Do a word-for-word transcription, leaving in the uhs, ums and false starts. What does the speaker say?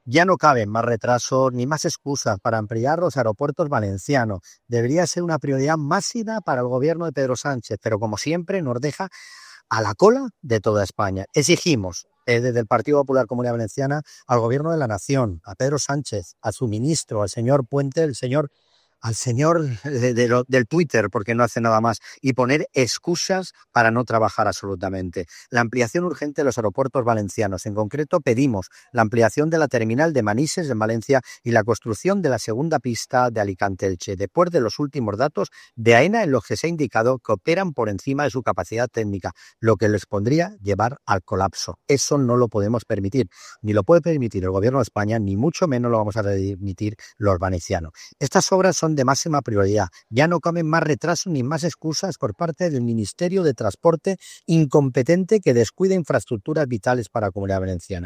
Ya no caben más retrasos ni más excusas para ampliar los aeropuertos valencianos. Debería ser una prioridad máxima para el gobierno de Pedro Sánchez, pero como siempre nos deja a la cola de toda España. Exigimos eh, desde el Partido Popular Comunidad Valenciana al Gobierno de la Nación, a Pedro Sánchez, a su ministro, al señor Puente, el señor al señor de, de lo, del Twitter, porque no hace nada más, y poner excusas para no trabajar absolutamente. La ampliación urgente de los aeropuertos valencianos. En concreto, pedimos la ampliación de la terminal de Manises en Valencia y la construcción de la segunda pista de Alicante-Elche, después de los últimos datos de AENA en los que se ha indicado que operan por encima de su capacidad técnica, lo que les pondría llevar al colapso. Eso no lo podemos permitir, ni lo puede permitir el Gobierno de España, ni mucho menos lo vamos a permitir los valencianos. Estas obras son de máxima prioridad. Ya no caben más retrasos ni más excusas por parte del Ministerio de Transporte incompetente que descuida infraestructuras vitales para la Comunidad Valenciana.